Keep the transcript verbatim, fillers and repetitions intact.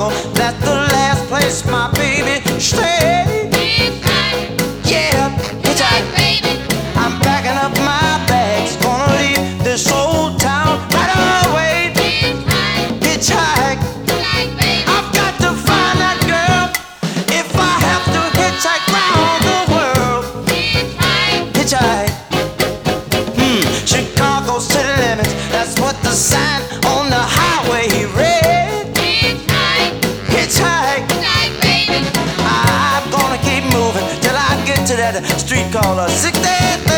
Chicago, that's the last place my baby stayed. Yeah, hitchhike, baby. I'm packing up my bags, gonna leave this old town right away. Hitchhike, I've got to find that girl if I have to hitchhike round the world. Hitchhike, hmm, Chicago city limits, that's what the sign on the highway read. Hitchhike, I'm gonna keep moving till I get to that street called a sixty-third.